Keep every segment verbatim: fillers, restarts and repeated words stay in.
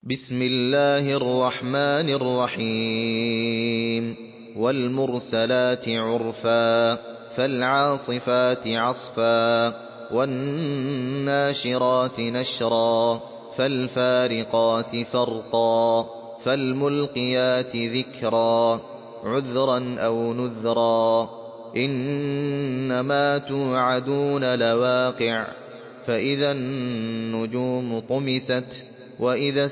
بسم الله الرحمن الرحيم والمرسلات عرفا فالعاصفات عصفا والناشرات نشرا فالفارقات فرقا فالملقيات ذكرا عذرا أو نذرا إنما توعدون لواقع فإذا النجوم طمست وإذا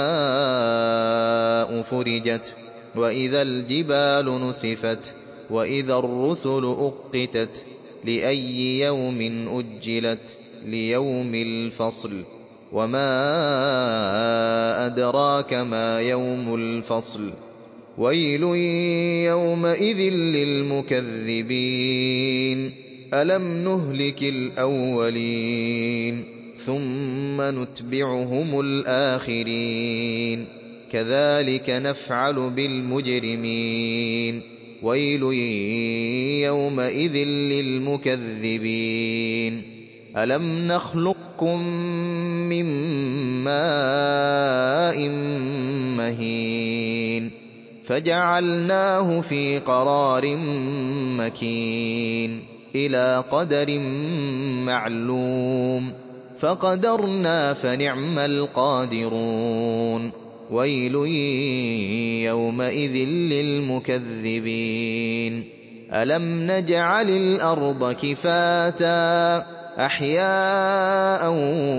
السماء فرجت وإذا الجبال نسفت وإذا الرسل أقتت لأي يوم أجلت ليوم الفصل وما أدراك ما يوم الفصل ويل يومئذ للمكذبين ألم نهلك الأولين ثم نتبعهم الآخرين كذلك نفعل بالمجرمين ويل يومئذ للمكذبين ألم نخلقكم من ماء مهين فجعلناه في قرار مكين إلى قدر معلوم فقدرنا فنعم القادرون ويل يومئذ للمكذبين ألم نجعل الأرض كفاتا أحياء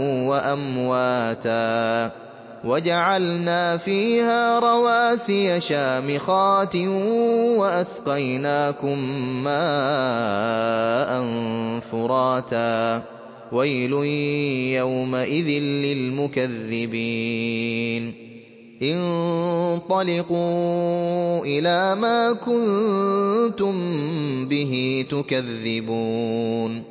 وأمواتا وجعلنا فيها رواسي شامخات وأسقيناكم ماء فراتا ويل يومئذ للمكذبين انطلقوا إلى ما كنتم به تكذبون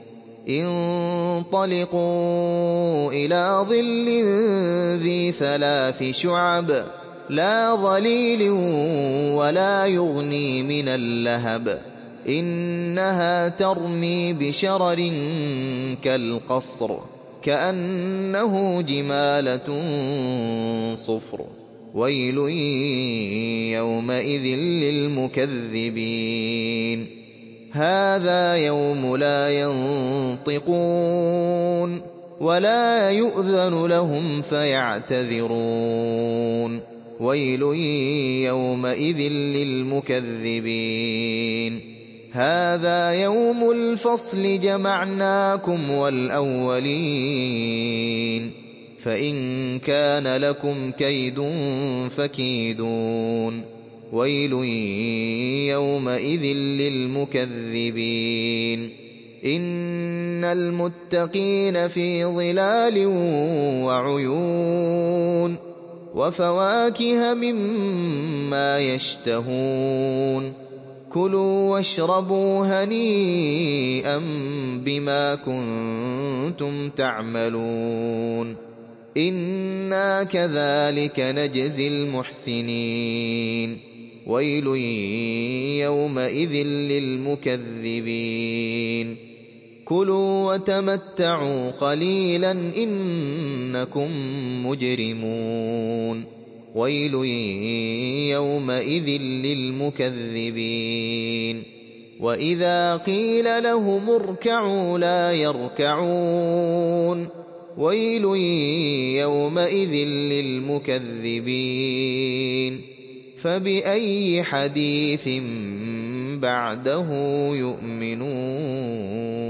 انطلقوا إلى ظل ذي ثلاث شعب لا ظليل ولا يغني من اللهب إنها ترمي بشرر كالقصر كأنه جمالة صفر ويل يومئذ للمكذبين هذا يوم لا ينطقون ولا يؤذن لهم فيعتذرون ويل يومئذ للمكذبين هذا يوم الفصل جمعناكم والأولين فإن كان لكم كيد فكيدون ويل يومئذ للمكذبين إن المتقين في ظلال وعيون وفواكه مما يشتهون كلوا واشربوا هنيئا بما كنتم تعملون إنا كذلك نجزي المحسنين ويل يومئذ للمكذبين كلوا وتمتعوا قليلا إنكم مجرمون ويل يومئذ للمكذبين وإذا قيل لهم اركعوا لا يركعون ويل يومئذ للمكذبين فبأي حديث بعده يؤمنون